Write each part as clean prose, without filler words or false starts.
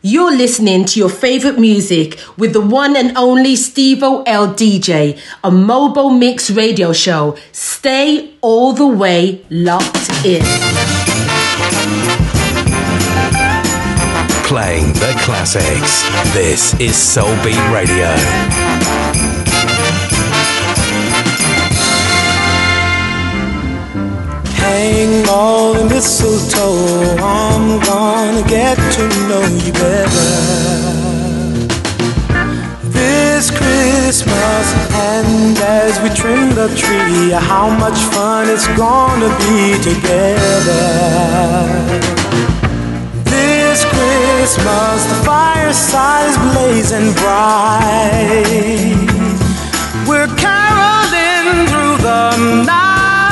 You're listening to your favorite music with the one and only Steve-O L DJ, a mobile mix radio show. Stay all the way locked in. Playing the classics. This is Soul Beat Radio. Hang all the mistletoe, I'm gonna get to know you better this Christmas. And as we trim the tree, how much fun it's gonna be together this Christmas. The fireside is blazing bright, we're caroling through the night.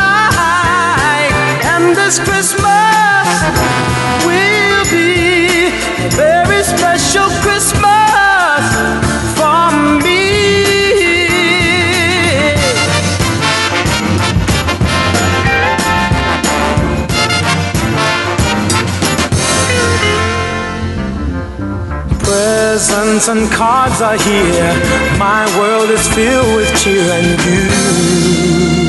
This Christmas will be a very special Christmas for me. Presents and cards are here, my world is filled with cheer and you.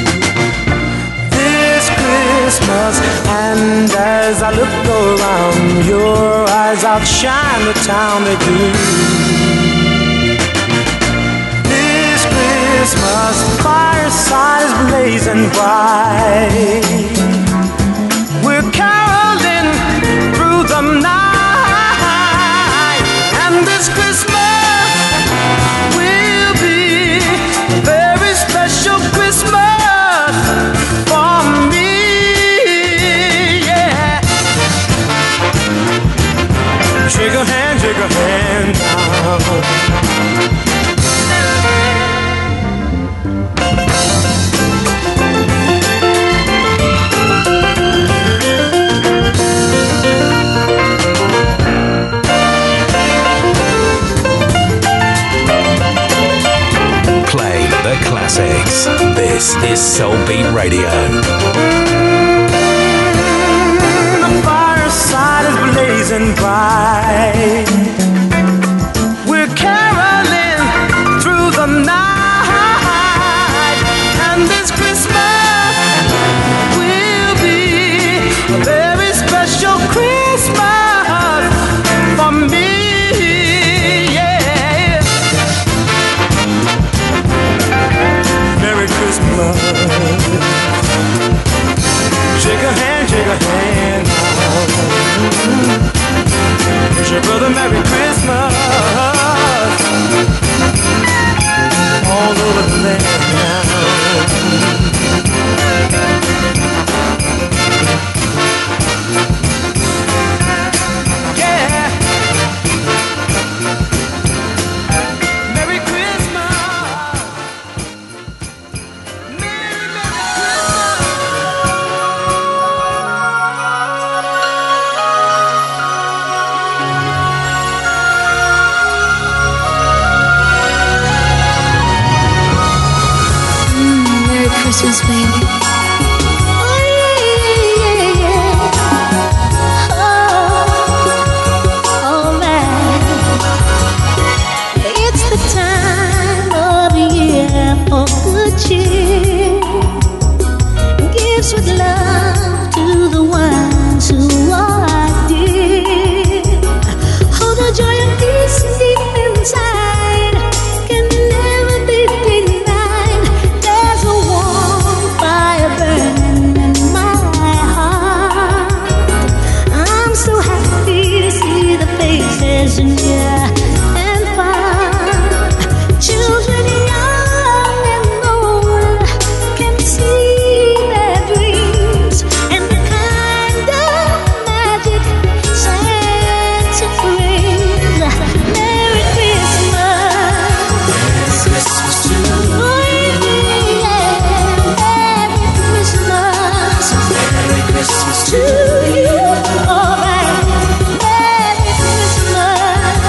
Christmas, and as I look around, your eyes outshine the town they do. This Christmas, the fireside is blazing bright, we're caroling through the night. And this Christmas will be a very special Christmas for me. Shake a hand now. Play the classics. This is Soul Beat Radio. The fireside is blazing bright, we're caroling through the night. And this Christmas will be a very special Christmas for me, yeah. Merry Christmas. Shake a hand now. Wish your brother Merry Christmas all over the land now. Yeah. Merry Christmas. Merry Christmas, baby. Oh, yeah, yeah. Oh, man. It's the time of year for good cheer. Gifts with love to the ones who are dear. Oh, the joy of peace deep inside can never be denied. There's a warm fire burning in my heart. I'm so happy to see the faces in here and far. Children young and old can see their dreams and the kind of magic Santa brings. Merry Christmas. Merry Christmas to you. Oh, yeah. Merry Christmas. Merry Christmas to you. All right. Merry Christmas.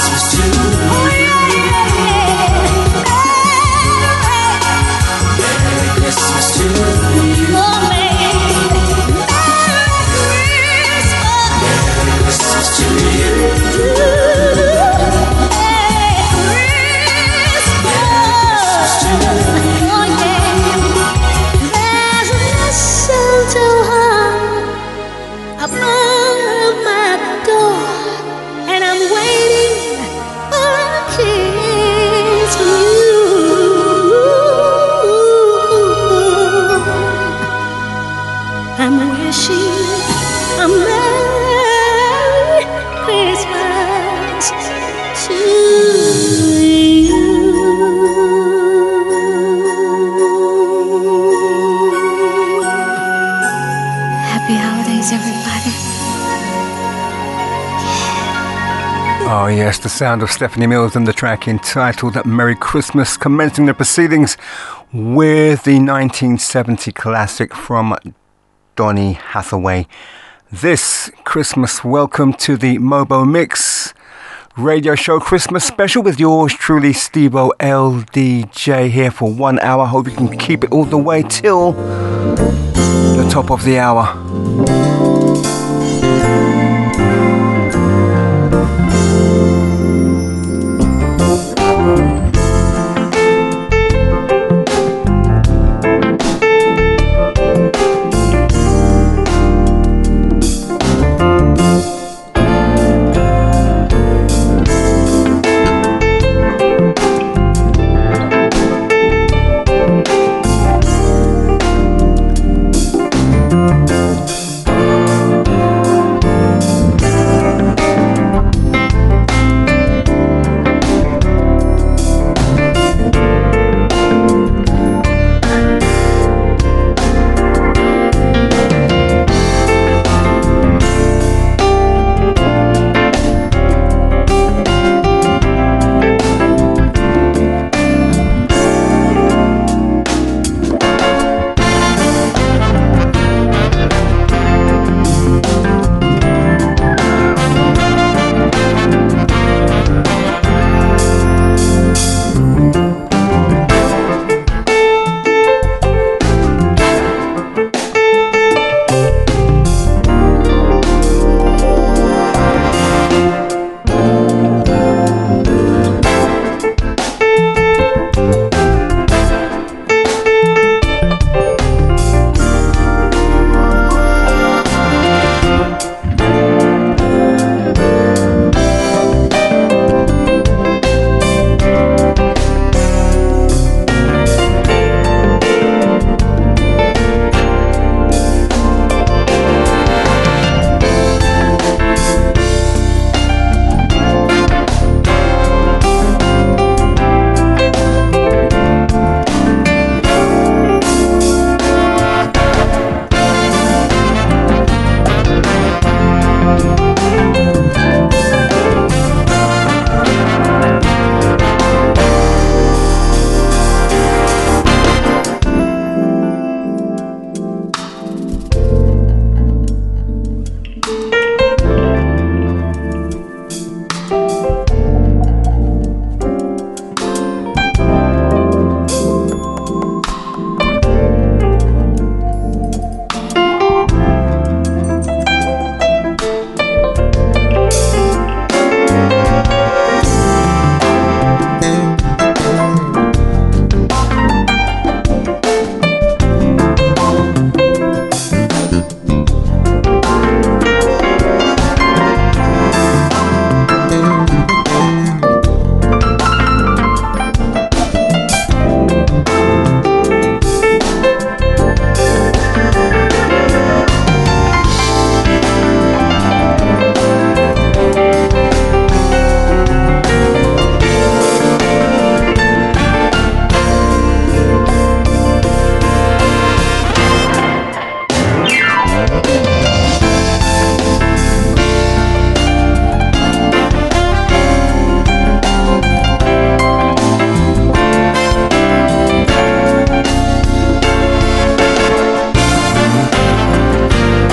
Oh yes, the sound of Stephanie Mills and the track entitled Merry Christmas, commencing the proceedings with the 1970 classic from Donny Hathaway. This Christmas, welcome to the Mobo Mix radio show Christmas special with yours truly, Steve-O LDJ, here for 1 hour. Hope you can keep it all the way till the top of the hour.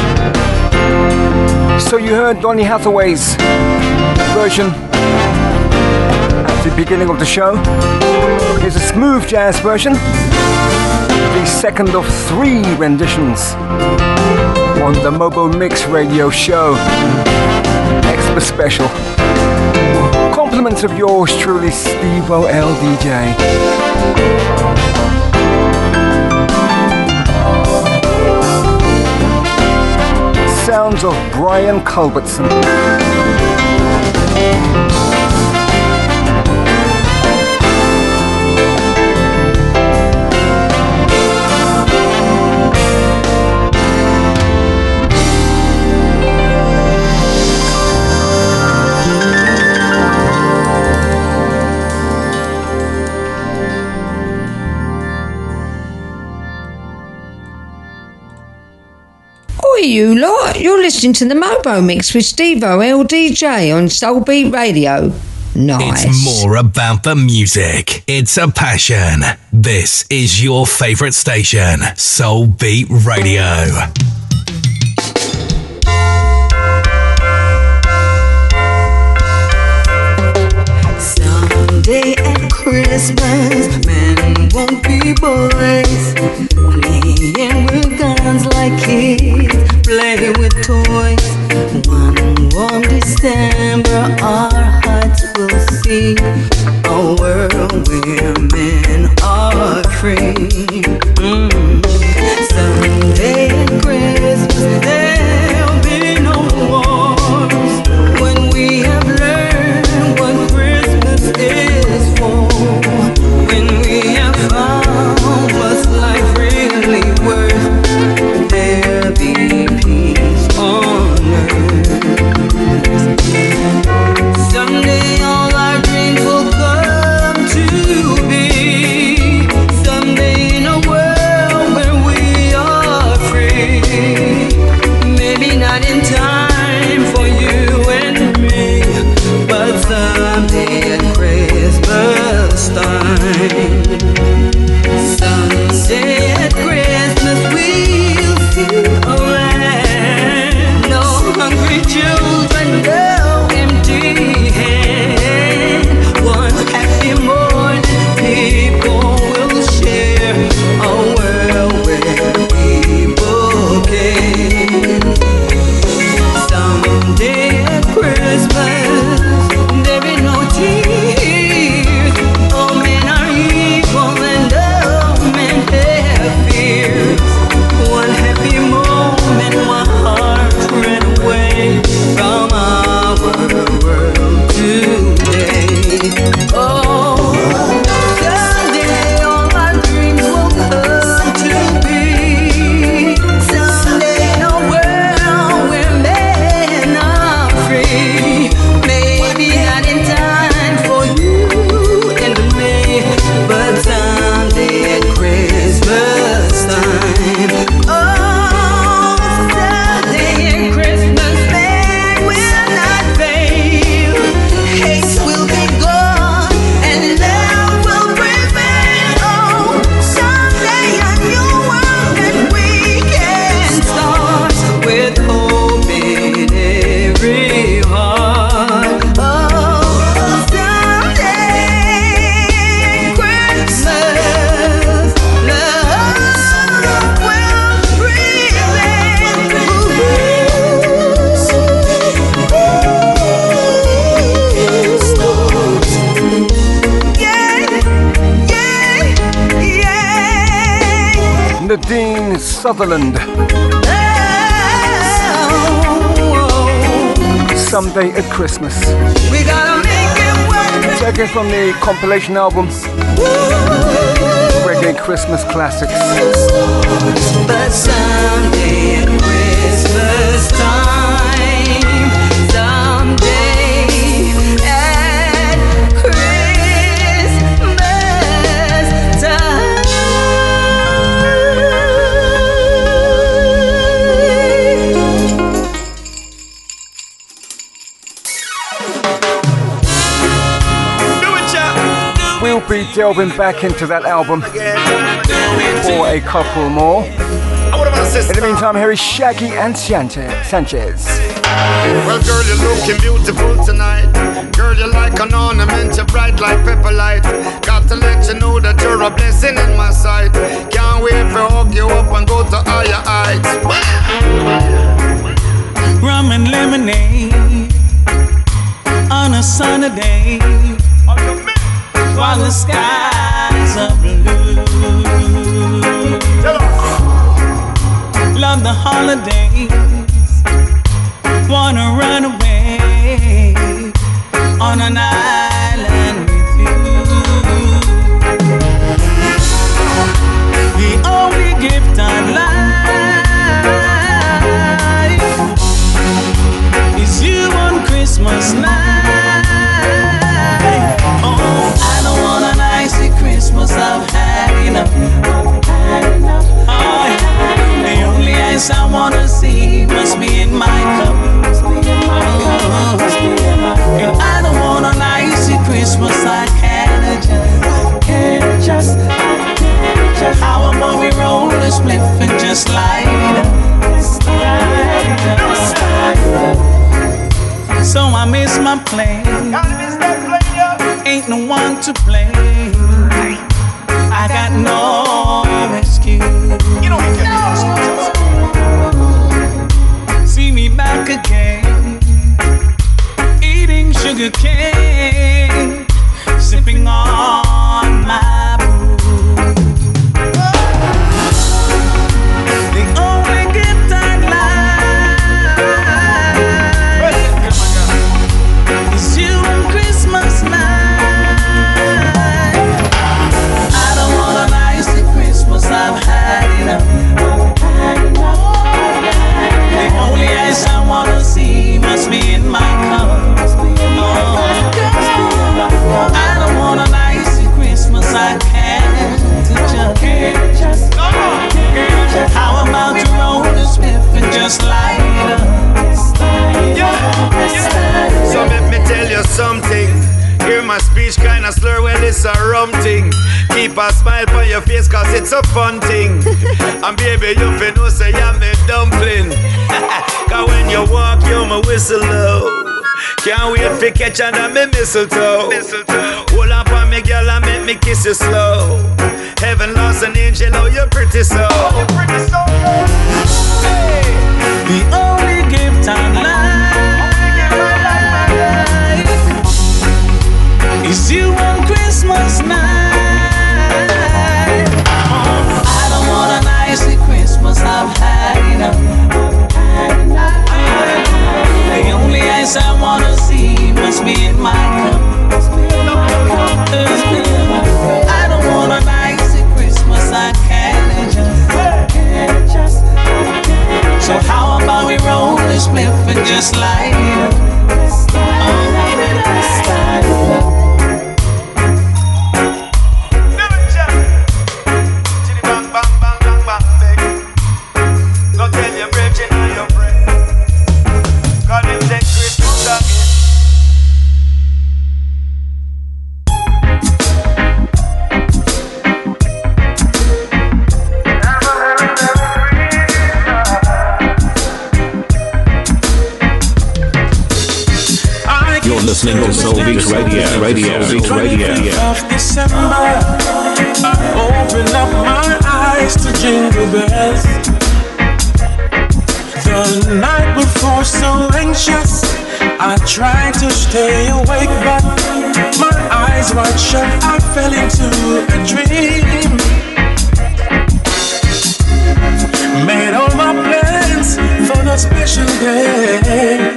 So you heard Donny Hathaway's version beginning of the show. Here's a smooth jazz version, the second of 3 renditions on the Mobo Mix Radio Show. Extra special. Compliments of yours truly, Steve-O LDJ. Sounds of Brian Culbertson. You lot, you're listening to the Mobo Mix with Steve-O LDJ on Soulbeat Radio. Nice. It's more about the music. It's a passion. This is your favourite station, Soulbeat Radio. Someday at Christmas, men won't be boys, playing with guns like kids play with toys. One warm December, our hearts will see a world where men are free. Someday at Christmas, there'll be no wars when we have learned what Christmas is for. When we have found what's life really worth, there'll be peace on earth. Someday all our dreams will come to be. Someday in a world where we are free. Maybe not in time for you and me, but someday at Christmas time. Someday at Christmas we'll see a land. No hungry children, no empty hand. One happy morning people will share a world where people care. Someday at Christmas there be no tears. All men are equal and all men have fears. One happy moment, one heart ran away from our world today. Oh, someday all our dreams will come to be. Someday in a world where men are free. Maybe not in time for you and me, but someday at Christmas time. Oh, someday at Christmas, man will not fail. Hate will be gone and love will prevail. Oh, someday a new world that we can start with hope in every heart. Oh, someday Christmas, love will prevail. Nadine Sutherland, Someday at Christmas. We gotta make it work. Taken from the compilation album Reggae Christmas Classics. But someday at Christmas time, someday at Christmas time. We'll be delving back into that album for a couple more. In the meantime, here is Shaggy and Sanchez. Well, girl, you're looking beautiful tonight. Girl, you're like an ornament, you're bright like pepper while the skies are blue. Love the holidays, wanna run away on an island with you. The only gift I'd like is you on Christmas night. Oh, I don't want an icy Christmas, I've had enough. Oh, the only ice I wanna see must be in my cup. And I don't want an icy Christmas, I can't adjust. How about we roll a spliff and just light it up? So I miss my plane. Ain't no one to blame. I got no excuse. You don't get see me back again, eating sugar cane, sipping on my brew. The only gift I'd like is you on Christmas night. I don't want an icy Christmas, I've had enough. The only ice I wanna see must be in my cup. I don't want an icy Christmas, I can't adjust. How about you roll the spliff and just light it up? So let me tell you something. Hear my speech kinda slur, well it's a rum thing. Keep a smile on your face cause it's a fun thing. And baby you fin know say I'm a dumpling. Cause when you walk you're my whistle low. Can't wait for catch under me mistletoe. Hold up on me girl and make me kiss you slow. Heaven lost an angel, oh you're pretty so. The only gift I'd like is you on Christmas night. Oh, I don't want an icy Christmas, I've had enough. The only ice I wanna see must be in my cup. I don't want an icy Christmas, I can't adjust. So how about we roll this spliff and just light it up? Listening to Soul Beat Radio. Of December, I open up my eyes to jingle bells. The night before, so anxious, I tried to stay awake, but my eyes wide shut. I fell into a dream. Made all my plans for the special day.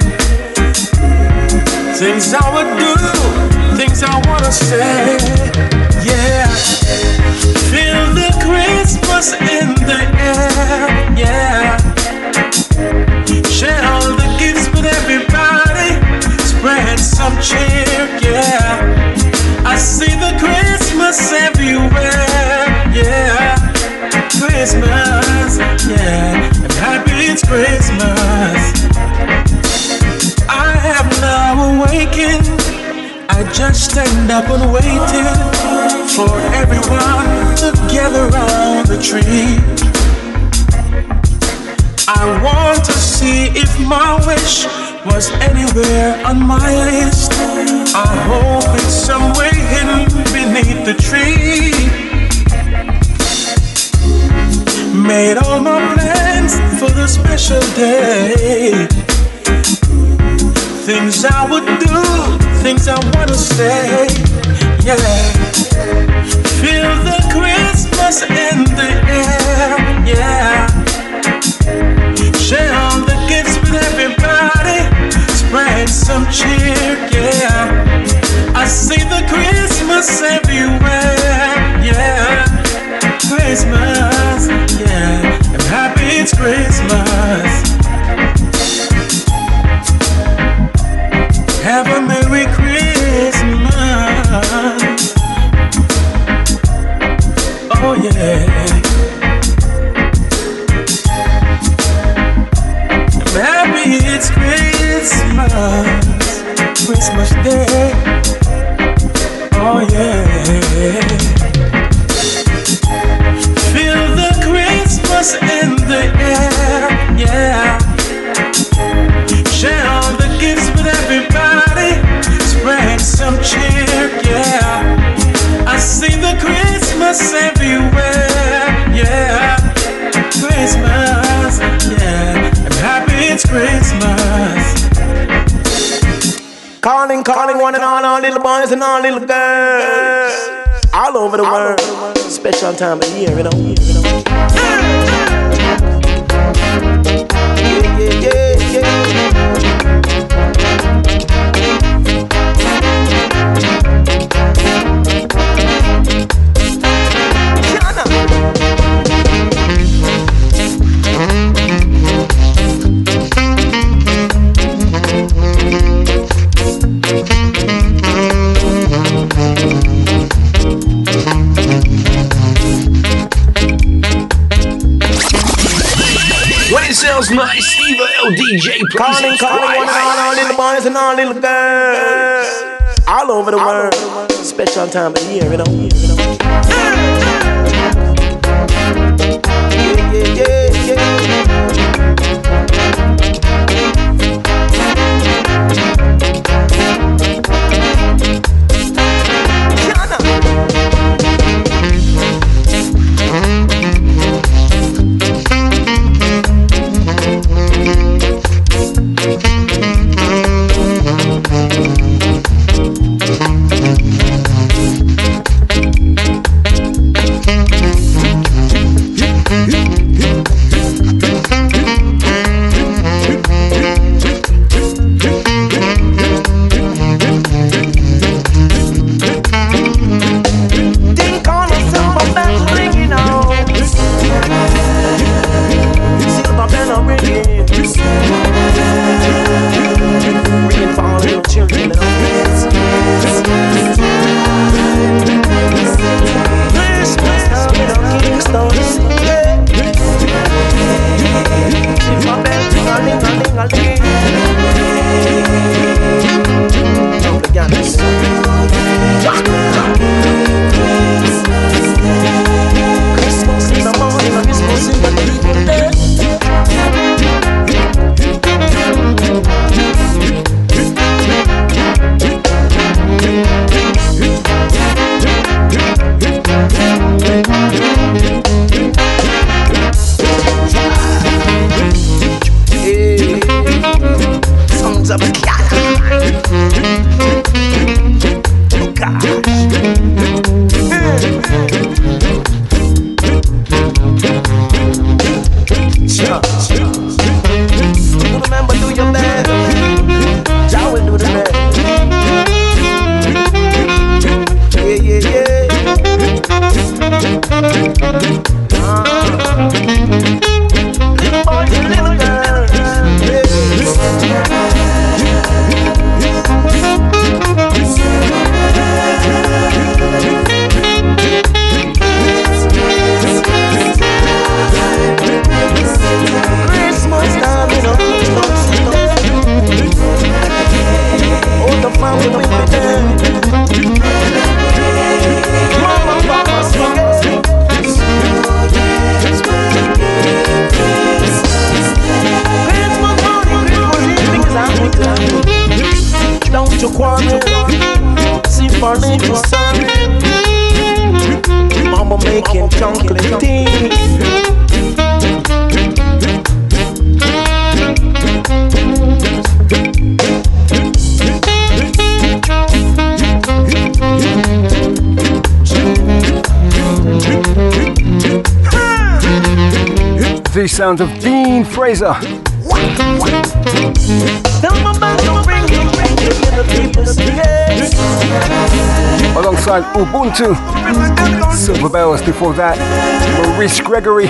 Things I would do, things I wanna say, yeah. Feel the Christmas in the air, yeah. Share all the gifts with everybody, spread some cheer, yeah. I see the Christmas everywhere, yeah. Christmas, yeah. I'm happy it's Christmas. I have now awakened. I just stand up and waited for everyone to gather around the tree. I want to see if my wish was anywhere on my list. I hope it's somewhere hidden beneath the tree. Made all my plans for the special day. Things I would do, things I wanna say, yeah. some cheer, yeah. I see the Christmas everywhere, yeah. Christmas, yeah. I'm happy it's Christmas. Have a Merry Christmas. Oh yeah. I'm happy it's Christmas. Christmas Day. Oh yeah. Feel the Christmas in the air, yeah. Share all the gifts with everybody. Spread some cheer, yeah. I see the Christmas everywhere, yeah. Christmas, yeah. I'm happy it's Christmas. Calling one and all little boys and all little girls all over the world. Special time of year, you know. Sounds nice, Steve LDJ. Calling one and all little boys and all little girls all over the world. Special time of year, you know. Mama making chocolate tea. The sound of Dean Fraser. Alongside Ubuntu, Silver Bells before that, Maurice Gregory.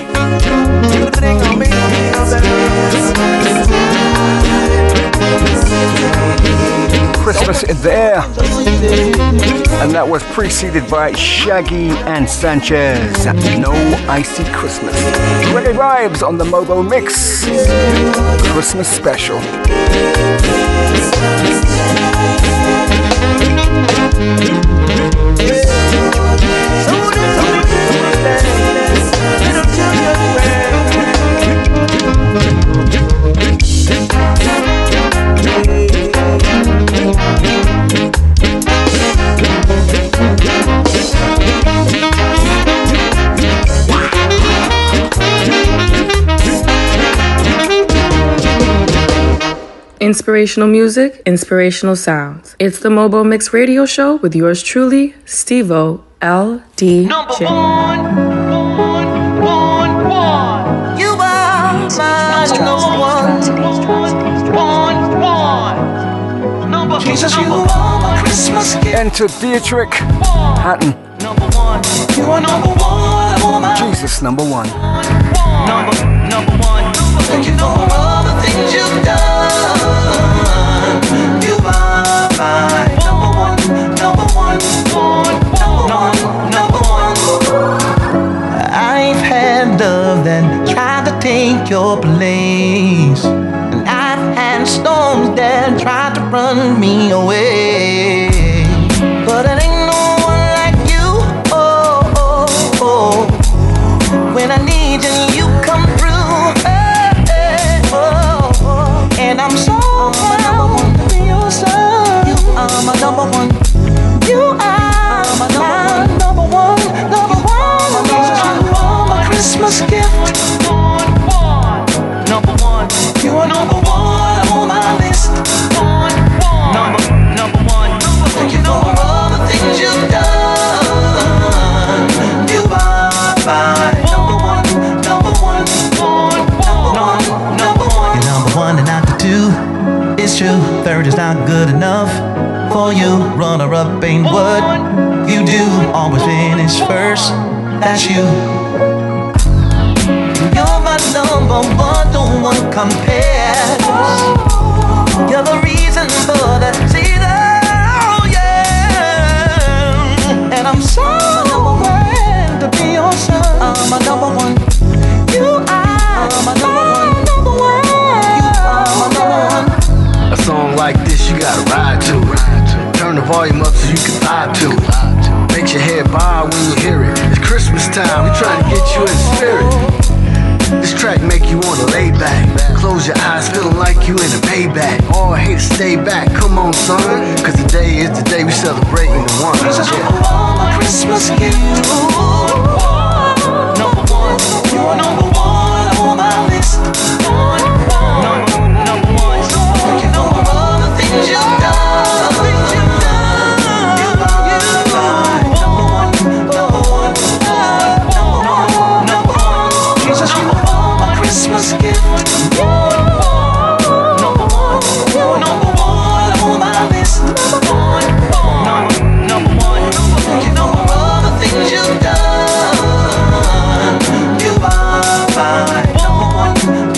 Christmas in the air, and that was preceded by Shaggy and Sanchez. No Icy Christmas. Reggae vibes on the Mobo Mix Christmas special. Inspirational music, inspirational sounds. It's the Mobo Mix Radio Show with yours truly, Steve-O LDJ. Number one. You are my number one. Jesus, you are my Christmas gift. Enter Dietrich Hatton. Number one. You are number one. Jesus, number one. Number one. Thank you for all the things you've done. You are my number one. I've had love that tried to take your place, and I've had storms that tried to run me away. But it ain't no one like you. Oh. When I need you, you come through. And I'm so proud to be your son. You are my number one. You are my number one. Number one. My Christmas gift. Number one. You are number one on my list. Number one. Thank you for all the things you've done. You are my number one. Number one. You're number one and not the two. It's true, third is not good enough for you. Runner-up ain't what you do. Always finish first. That's you. You're my number one, no one compares. You're the reason for the season, oh yeah. And I'm so glad to be your son. I'm my number one. You are my number one. You are my number one. A song like this, you gotta ride to it. Turn the volume up so you can vibe to it. Makes your head bob when you hear it. It's Christmas time, we trying to get you in the spirit. This track make you wanna lay back. Close your eyes, feeling like you in a Maybach. Oh, I hate to stay back, come on son. Cause today is the day we celebrating the one. Jesus, you are my Christmas gift. Number one, you are number one on my list. Number one, thank you for all the things you've done. You are number one. Jesus, you are my Christmas gift. Number one, you are number one on my list. Number one, thank you for all the things you've done. You are my number one.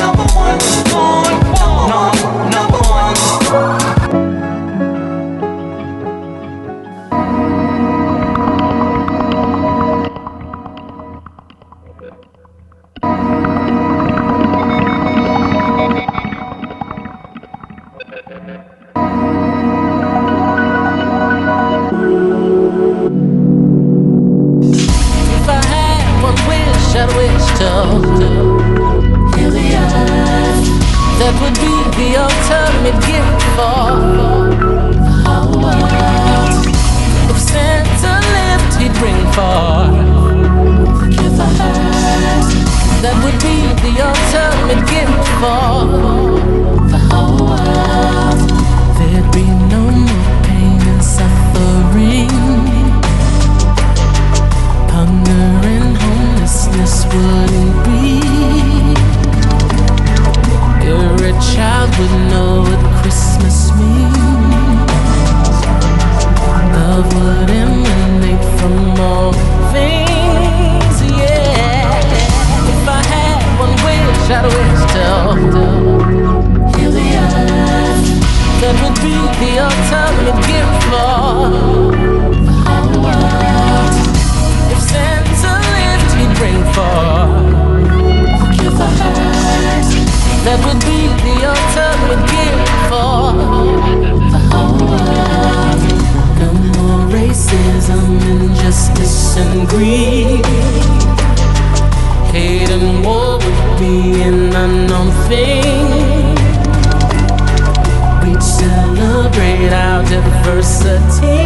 If I had one wish, I'd wish to heal the earth. That would be the ultimate gift for the whole world. If Santa lived, he'd bring forth the cure for hurt. That would be the ultimate gift for the whole world. There'd be no more pain and suffering. Hunger and homelessness wouldn't be. Every child would know what Christmas and greed. Hate and war would be an unknown thing. We'd celebrate our diversity.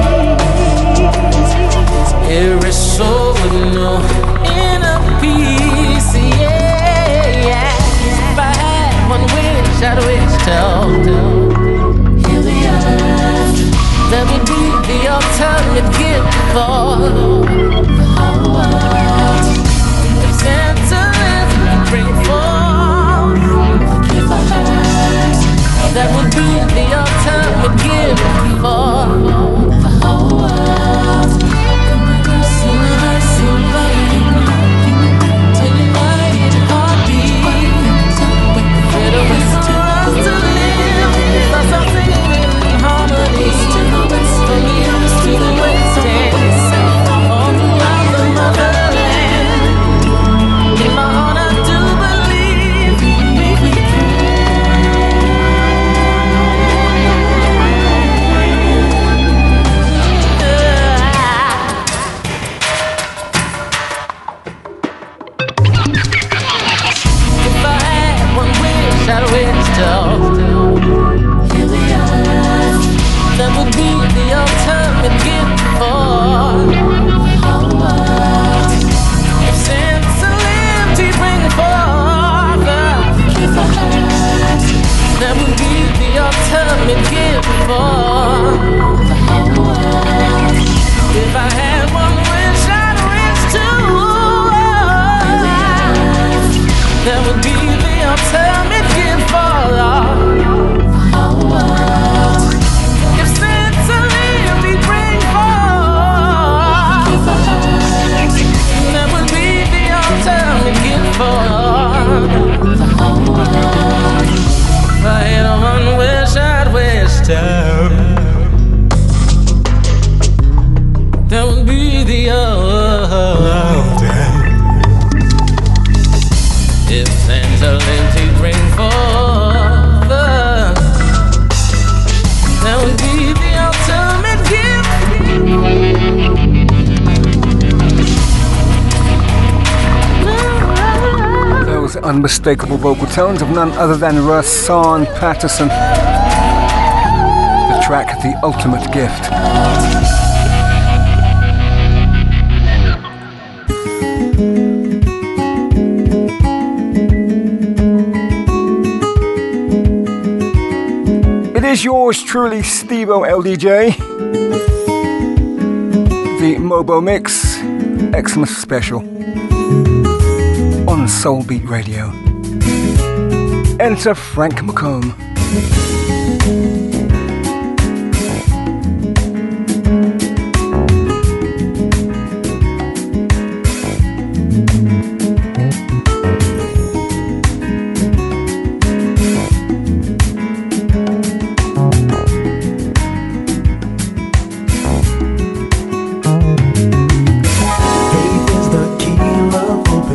Every soul would know inner peace, yeah. If I had one wish, I'd wish to heal the earth. That would be the ultimate gift for the whole world. If Santa would bring forth the gift of earth, that would be the ultimate gift for the whole world. That would be the ultimate gift for the whole world. If Santa lived, he'd bring forth the gift of earth. That would be the ultimate gift for the whole world. If I had one wish, I'd wish to. That would be the ultimate gift for the whole world. If Santa lived, he'd bring forth the earth. That would be the ultimate gift for the whole world. If I had one wish, I'd wish to. That would be the ultimate. If Santa lived, he'd bring forth the. That would be the ultimate gift. Those unmistakable vocal tones of none other than Rahsaan Patterson. The track The Ultimate Gift. It is yours truly, Steve-O LDJ. The Mobo Mix Xmas Special on Soul Beat Radio. Enter Frank McComb.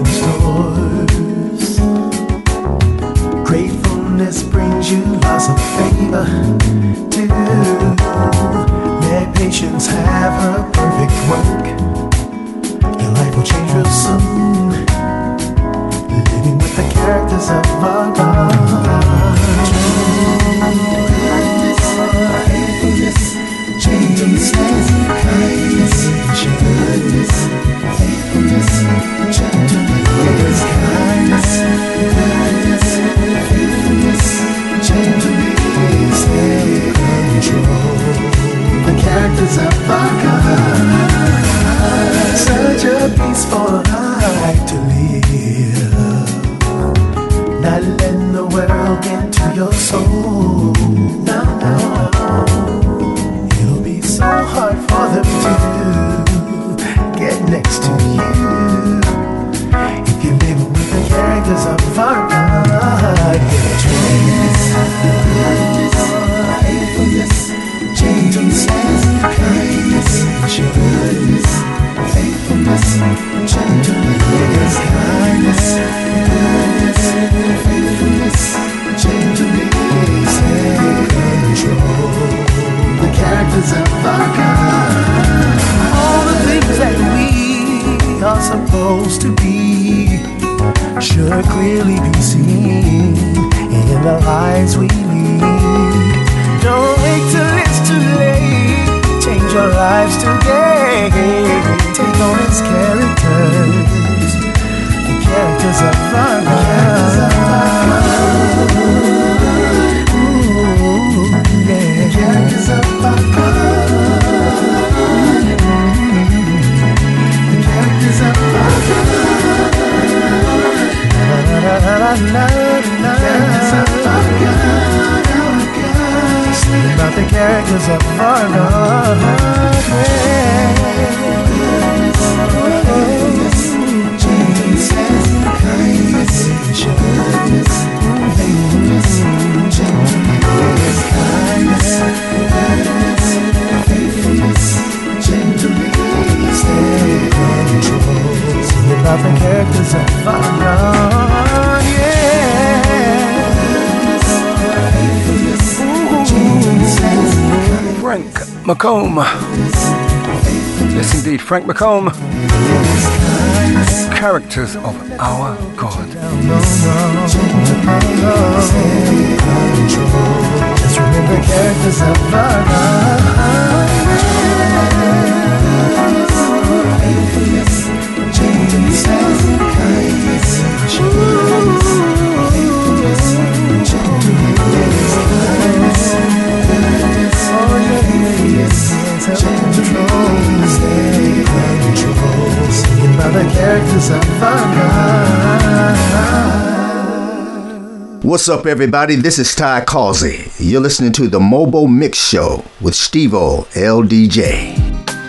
Gratefulness brings you lots of supposed to be should clearly be seen in the lives we lead. Don't wait till it's too late. Change your lives today. Take on its characters, the characters of our God. Ooh, yeah. Characters of our God. The characters of our God. Characters of our God. Sing about the characters of our God. Jesus, kindness, goodness, faithfulness, gentleness, kindness, faithfulness, gentleness, self-control. Sing about the characters of our God, yeah. Frank McComb. Yes, indeed, Frank McComb. Characters of our God. Just remember characters of our God. What's up, everybody? This is Ty Causey. You're listening to the Mobile Mix Show with Steve-O LDJ.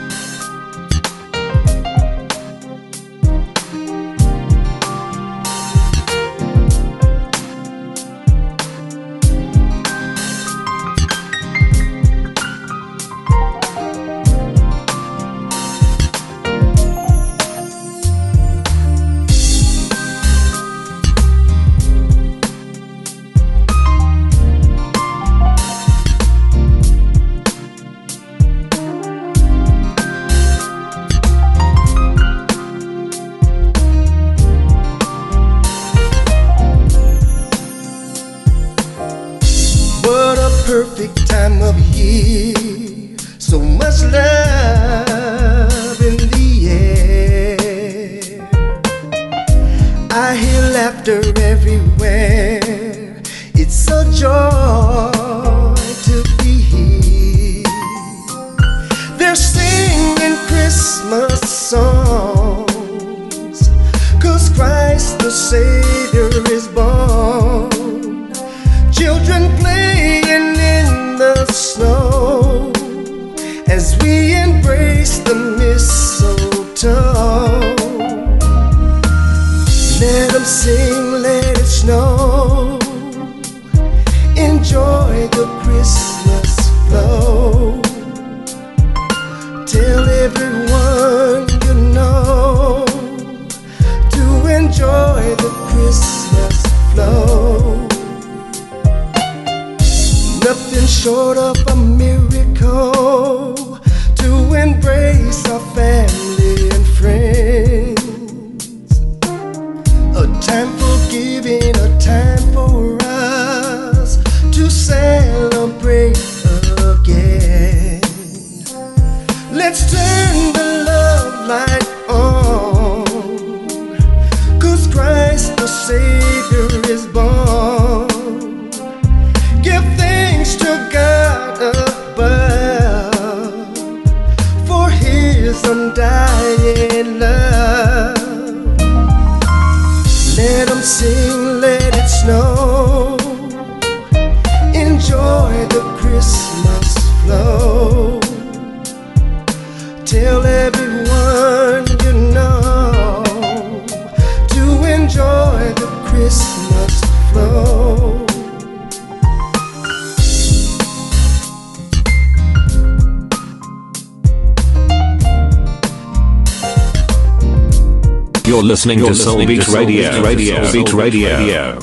You're listening to Soul Beat Radio. Soul Beat Radio.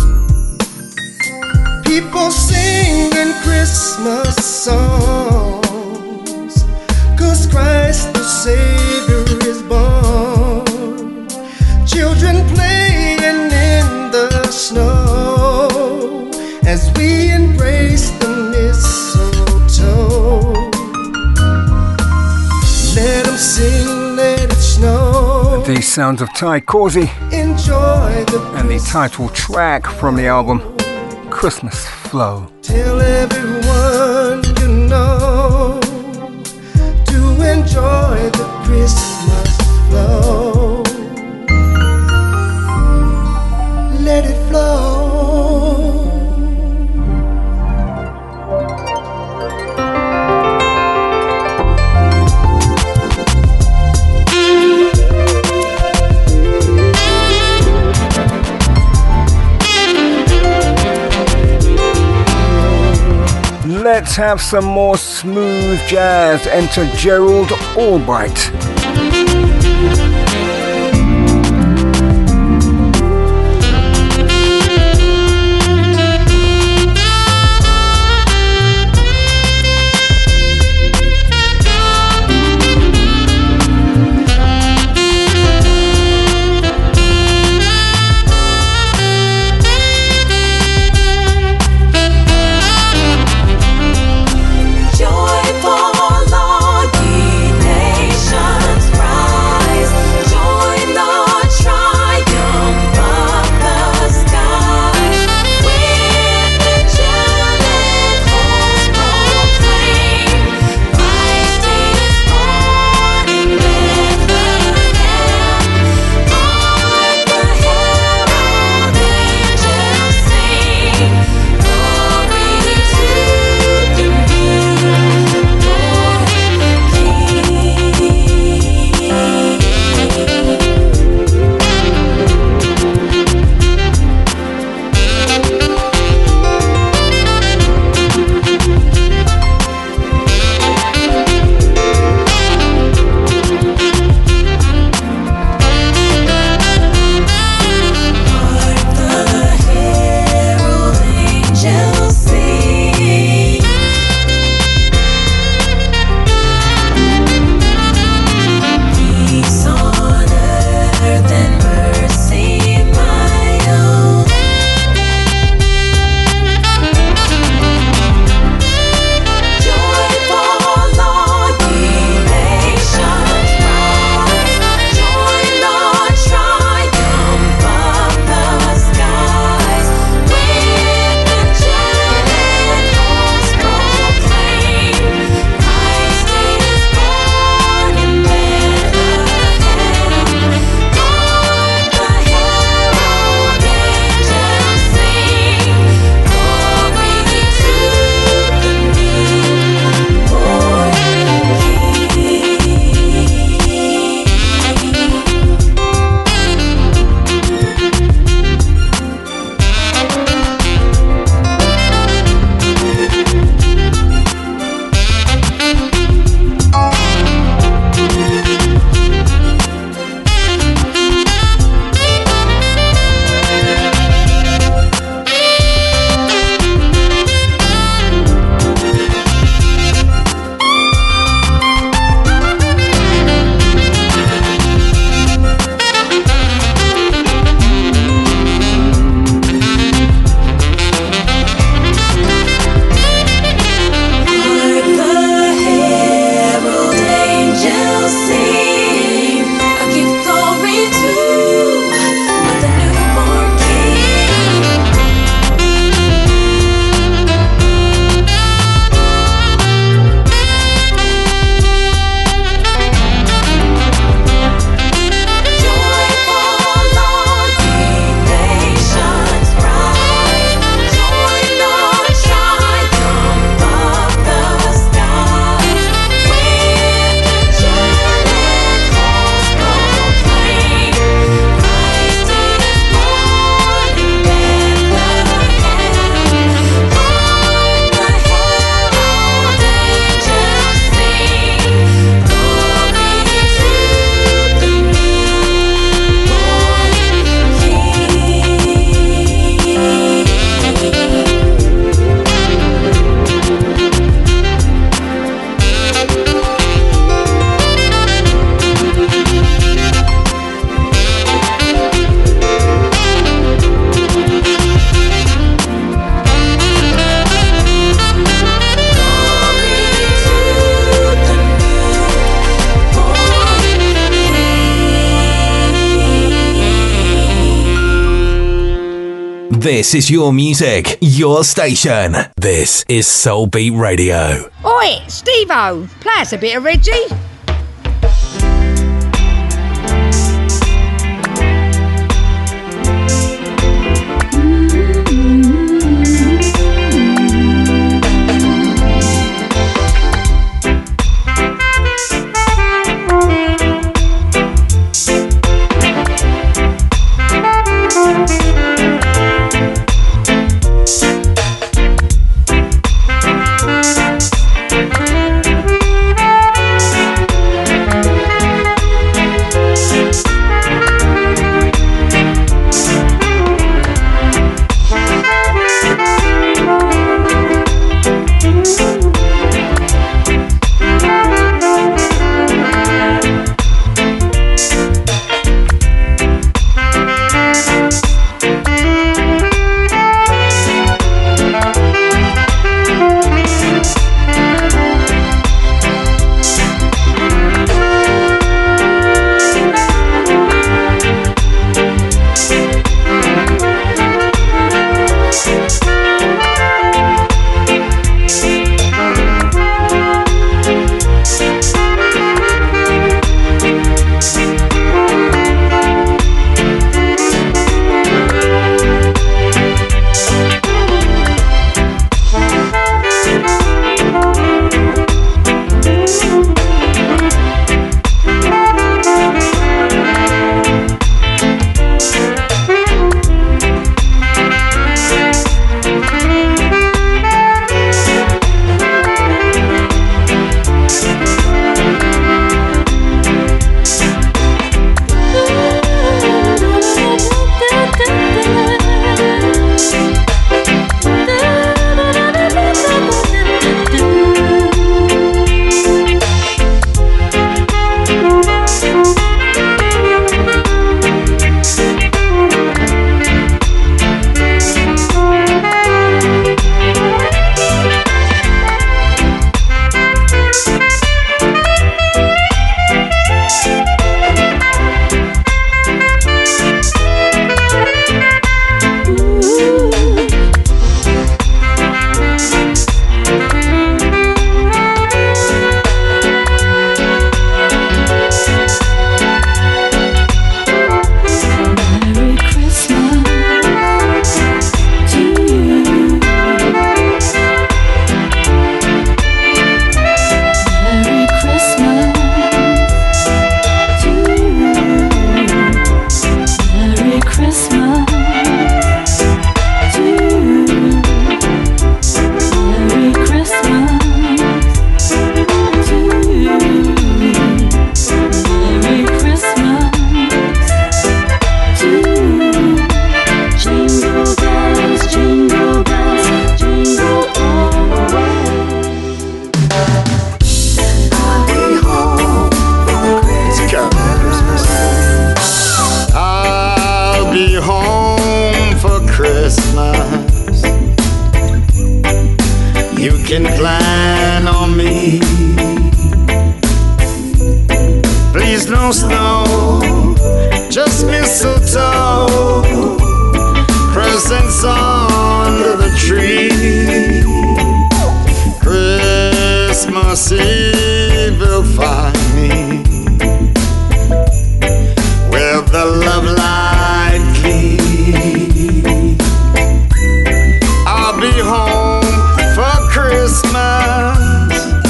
People singing Christmas songs Savior is born. Children playing in the snow as we embrace the mistletoe. Let them sing, let it snow. The sounds of Ty Causey Enjoy the and the title track from the album Christmas Flow. Tell everyone you know to enjoy the Christmas flow. Let it flow. Let's have some more smooth jazz. Enter Gerald Albright. Joyful all ye nations. This is your music, your station. This is Soul Beat Radio. Oi, Steve-O, play us a bit of Reggie. can plan on me. Please no snow, just mistletoe, presents under the tree. Christmas Eve will find me where the love light gleams. I'll be home for Christmas,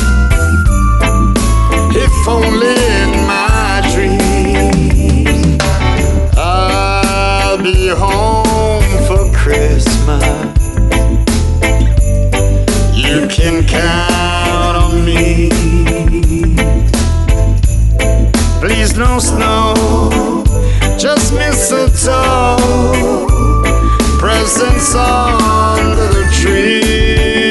if only in my dreams. I'll be home for Christmas, you can count on me. Please no snow, just mistletoe, presents under the tree.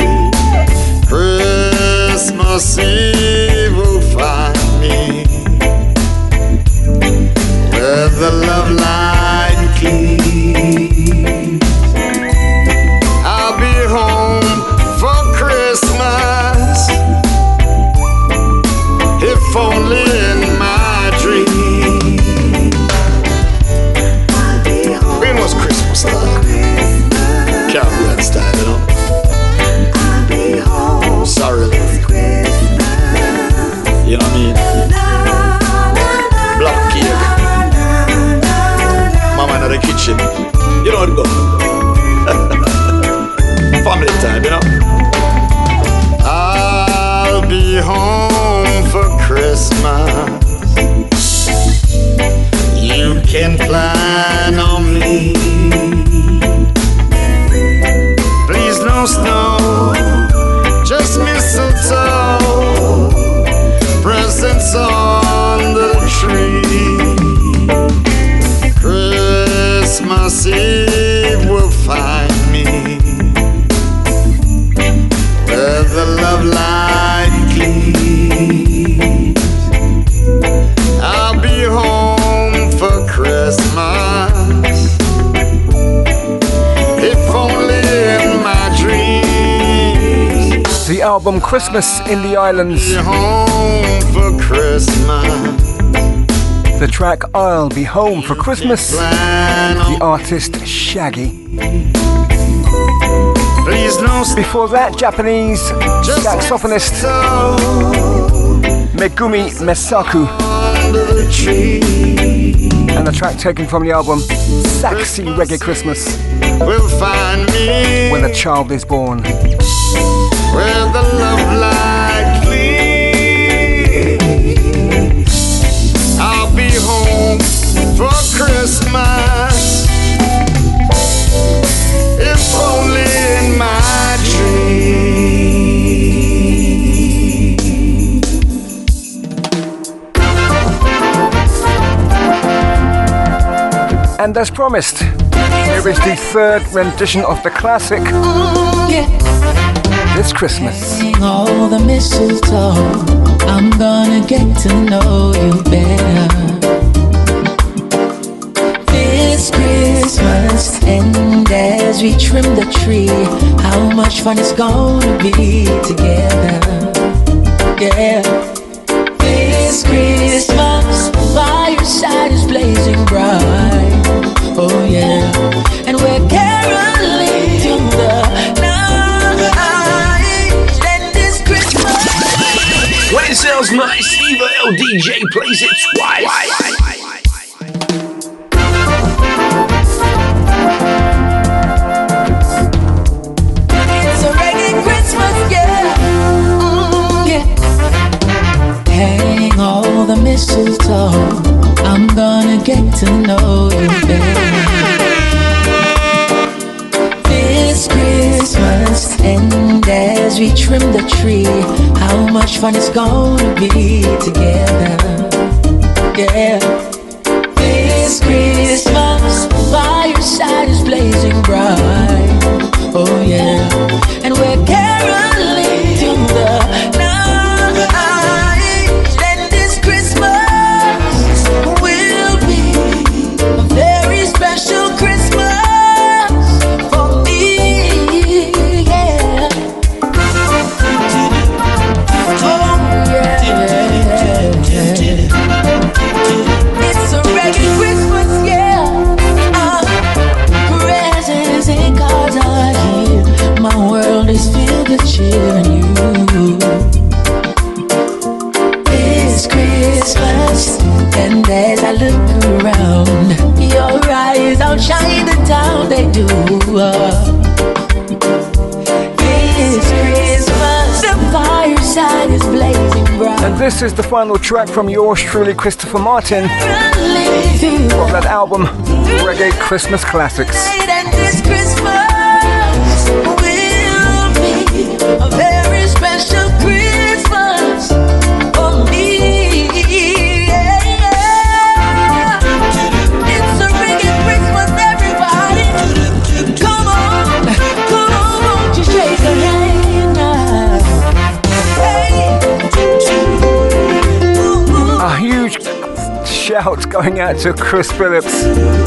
Christmas Eve will find me where the love light gleams. I'll be home for Christmas, the album Christmas in the Islands. Home for Christmas. The track I'll Be Home for Christmas. The artist Shaggy. Please don't. Before that, Japanese saxophonist Megumi Mesaku. And the track taken from the album Saxy Reggae Christmas. Will find me When a Child is Born. where the love light gleams. I'll be home for Christmas, if only in my dreams. And as promised, here is the third rendition of the classic This Christmas. All the mistletoe, I'm gonna get to know you better. This Christmas, and as we trim the tree, how much fun it's gonna be together. Yeah. This Christmas, fireside is blazing bright. Oh yeah, and we're caroling to the night. And this Christmas, When it sounds nice, Steve L DJ plays it twice. it's a reggae Christmas, yeah. Yeah. Hang all the mistletoe, I'm gonna get to know you better. This Christmas, and as we trim the tree, how much fun it's gonna be together. Yeah. This Christmas, fireside is blazing bright. Oh yeah, and we're caroling to the night. And this Christmas will be a very special Christmas for me. Yeah. Oh yeah. It's a reggae Christmas, yeah. Presents and cards are here. My world is filled with cheer and you. It's Christmas, and as I look around, your eyes outshine the town, they do. It's Christmas, the fireside is blazing bright. And this is the final track from yours truly, Christopher Martin, from that album Reggae Christmas Classics. And this Christmas will be a very special Christmas for me. Yeah. It's a reggae Christmas, everybody. Come on, won't you shake a hand now? Hey. A huge shout going out to Chris Phillips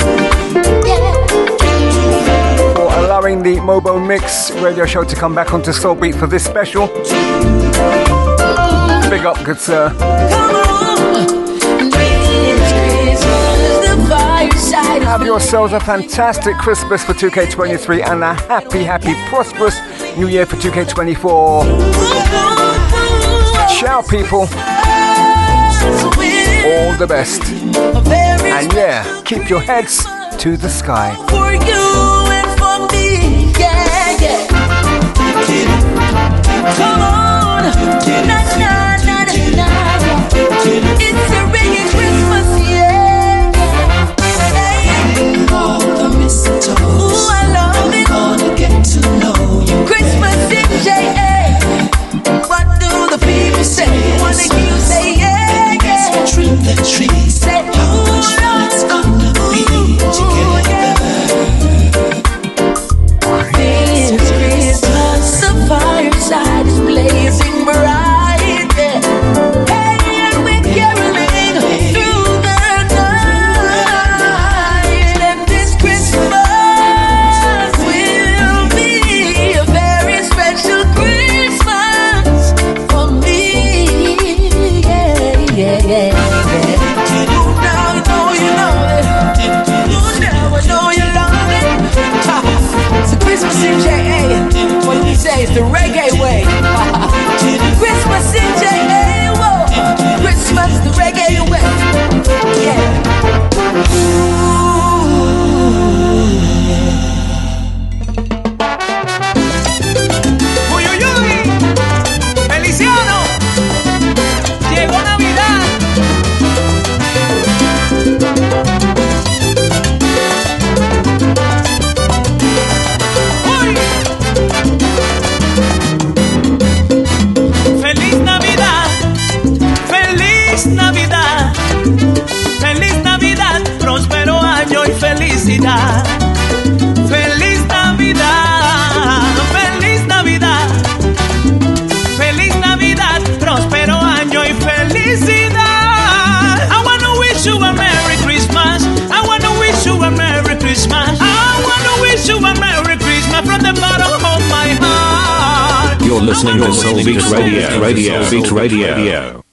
for allowing the Mobo Mix radio show to come back onto Soulbeat for this special. Big up, good sir. Have yourselves a fantastic Christmas for 2K23 and a happy, prosperous New Year for 2K24. Ciao, people. All the best. And yeah, keep your heads to the sky. For you and for me, yeah, yeah. Come on, na na na na na. It's a reggae Christmas, yeah. All the mistletoe. Ooh, I love it. Gonna get to know you. Christmas in J.A. What do the people say? Wanna hear you say yeah, yeah. Trim the tree. Say how much fun it's gonna be together. This Christmas, the fire's listening to Soul Beat Radio. Soul Beat Radio.